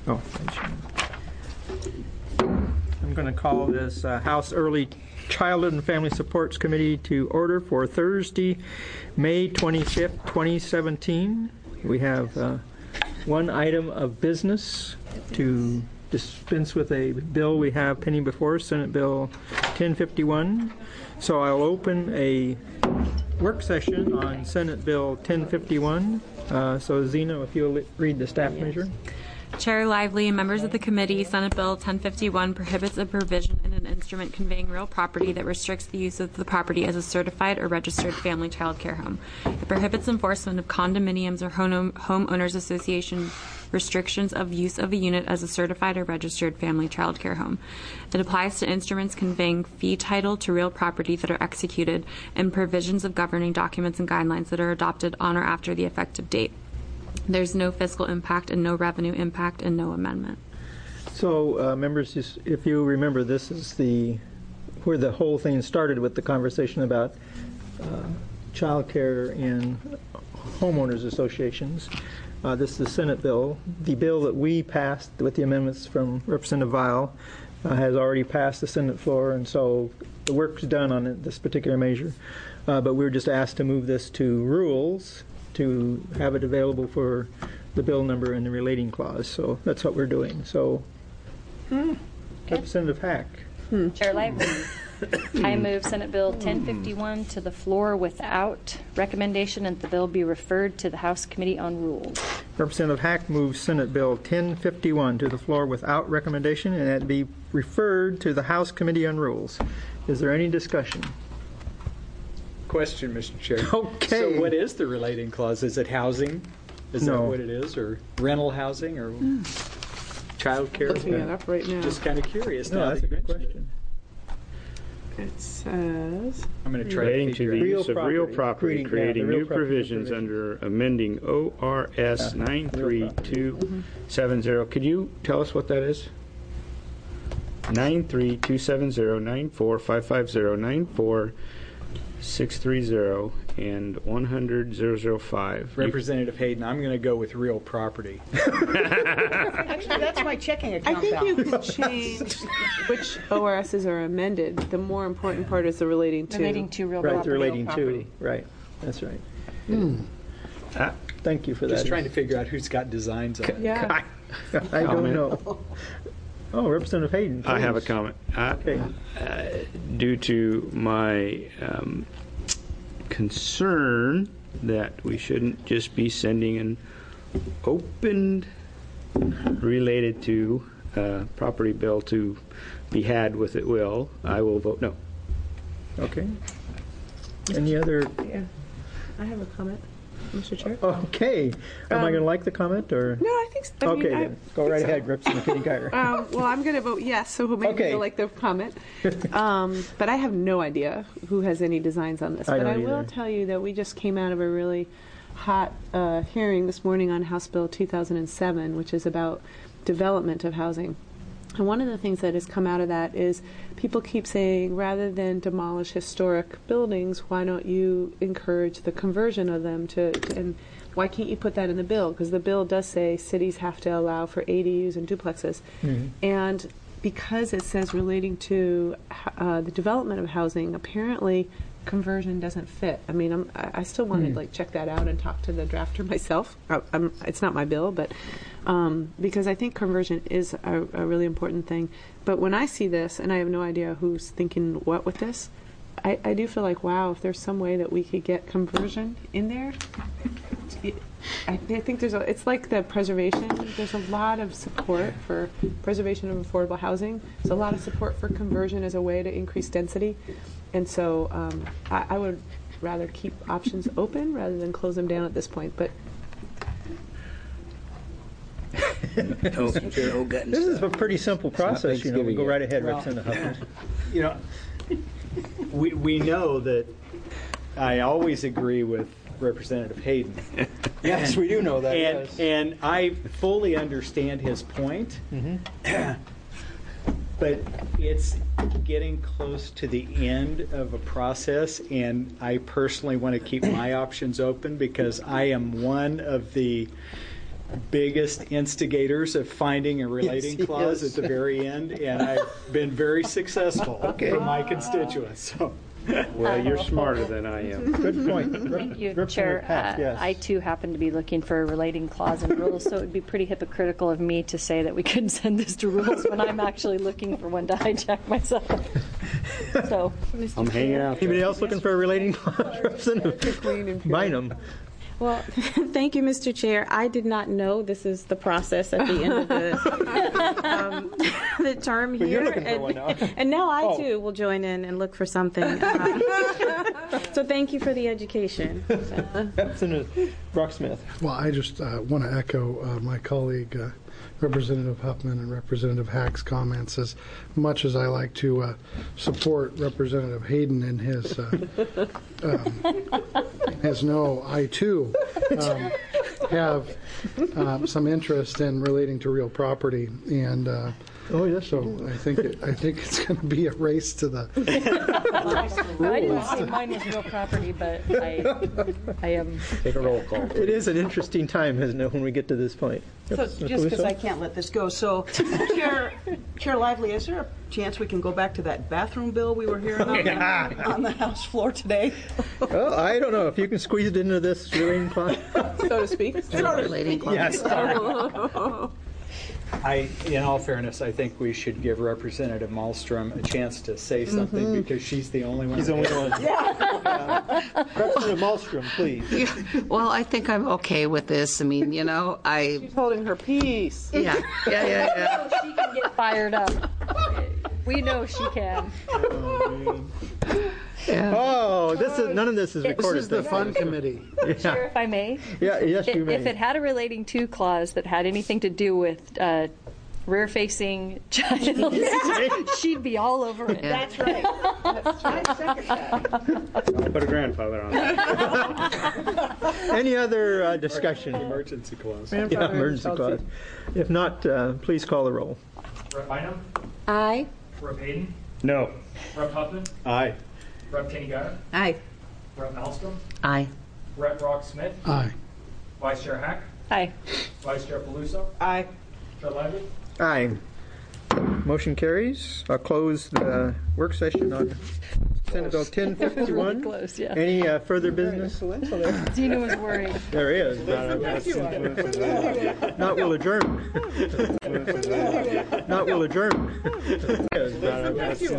Oh, I'm going to call this House Early Childhood and Family Supports Committee to order for Thursday, May 25th, 2017. We have one item of business to dispense with a bill we have pending before us, Senate Bill 1051. So I'll open a work session on Senate Bill 1051. So Zena, if you'll read the staff measure. Chair Lively and members of the committee, Senate Bill 1051 prohibits a provision in an instrument conveying real property that restricts the use of the property as a certified or registered family child care home. It prohibits enforcement of condominiums or homeowners association restrictions of use of a unit as a certified or registered family child care home. It applies to instruments conveying fee title to real property that are executed and provisions of governing documents and guidelines that are adopted on or after the effective date. There's no fiscal impact and no revenue impact and no amendment. So, members, if you remember, this is where the whole thing started with the conversation about child care and homeowners associations. This is the Senate bill. The bill that we passed with the amendments from Representative Vial has already passed the Senate floor, and so the work's done on this particular measure. But we were just asked to move this to rules to have it available for the bill number and the relating clause. So that's what we're doing. So, Representative Hack. Chair Lively, I move Senate Bill 1051 to the floor without recommendation and the bill be referred to the House Committee on Rules. Representative Hack moves Senate Bill 1051 to the floor without recommendation and that be referred to the House Committee on Rules. Is there any discussion? Question, Mr. Chair. Okay. So what is the relating clause? Is it housing? Is No. that what it is? Or rental housing? Or child care? Looking it up right now. Just kind of curious. No, now that's a that you good mentioned question. It says, I'm going to try relating to to figure the out. use of real property. property, creating the real new property provisions under amending ORS 93270. Could you tell us what that is? 93270-94-550-94-630 and 100-005. Representative Hayden, I'm going to go with real property. Actually, that's my checking account I think you balance. could change which ORSs are amended. The more important part is the relating to. Relating to real Right, property. the relating property. to. Right, that's right. Thank you for that. Just trying to figure out who's got designs on it. Yeah. I don't Comment. know. Oh, Representative Hayden. I have a please. comment. Okay. Due to my concern that we shouldn't just be sending an opened related to property bill to be had with it will, I will vote no. Okay. Any other? Yeah. I have a comment, Mr. Chair. Okay. Am I going to like the comment or? No, I think so. I Okay, mean, then. Go right ahead, Representative Kitty Geiger. Well, I'm going to vote yes, so maybe Okay. you'll like the comment. But I have no idea who has any designs on this. I But I don't will either. tell you that we just came out of a really hot hearing this morning on House Bill 2007, which is about development of housing. And one of the things that has come out of that is people keep saying, rather than demolish historic buildings, why don't you encourage the conversion of them and why can't you put that in the bill? Because the bill does say cities have to allow for ADUs and duplexes. And because it says relating to the development of housing, apparently conversion doesn't fit. I mean, I still want to check that out and talk to the drafter myself. It's not my bill, but because I think conversion is a really important thing. But when I see this, and I have no idea who's thinking what with this, I do feel like, wow, if there's some way that we could get conversion in there, I think it's like the preservation. There's a lot of support for preservation of affordable housing. There's a lot of support for conversion as a way to increase density. And so I would rather keep options open rather than close them down at this point. But This is a pretty simple process, you know. Go right ahead, Well, Representative Huffman. You know, we know that I always agree with Representative Hayden. Yes, we do know that. yes. And I fully understand his point. But it's getting close to the end of a process, and I personally want to keep my options open because I am one of the biggest instigators of finding a relating Yes, clause yes. at the very end, and I've been very successful for my constituents. So. Well, you're smarter than I am. Good point. Thank you, Representative Chair. Pack, yes. I too happen to be looking for a relating clause in rules, so it would be pretty hypocritical of me to say that we couldn't send this to rules when I'm actually looking for one to hijack myself. So, I'm hanging out there. Anybody else looking for a relating clause? Representative Bynum. Well, thank you, Mr. Chair. I did not know this is the process at the end of the term here. Well, you're looking for one now. And now I, Oh. too, will join in and look for something. So thank you for the education. Representative Brock-Smith. Well, I just want to echo my colleague, Representative Huffman and Representative Hack's comments. As much as I like to support Representative Hayden in his no, I too have some interest in relating to real property, and Oh, yes. so I think it's going to be a race to the. I didn't say mine was real property, but I am. Take a roll call. It is an interesting time, isn't it, when we get to this point? So just because I can't let this go, so Chair Lively, is there a chance we can go back to that bathroom bill we were hearing on the House floor today? Well, I don't know if you can squeeze it into this relating clause. So to speak. Yes. In all fairness, I think we should give Representative Malmstrom a chance to say something because she's the only one. He's the only one. Representative Malmstrom, please. Well, I think I'm okay with this. I mean, you know, She's holding her peace. yeah. She can get fired up. We know she can. Oh, none of this is This recorded. is the fun committee. Chair, if I may. Yeah, yes, you may. If it had a relating to clause that had anything to do with rear-facing child, she'd be all over it. Yeah. That's right. I second that. Put a grandfather on it. Any other discussion? Emergency clause. Yeah, emergency clause. If not, please call the roll. Rep. Bynum? Aye. Rep. Hayden? No. Rep. Huffman? Aye. Rep. Kenny-Garner? Aye. Rep. Malmstrom? Aye. Rep. Brock-Smith? Aye. Vice Chair Hack? Hi. Vice Chair Paluso? Aye. Chair Lively? Aye. Motion carries. I'll close the work session on Senate Bill 1051. Close, yeah. Any further business? Zena was worried. There is. Not will adjourn. Not will adjourn.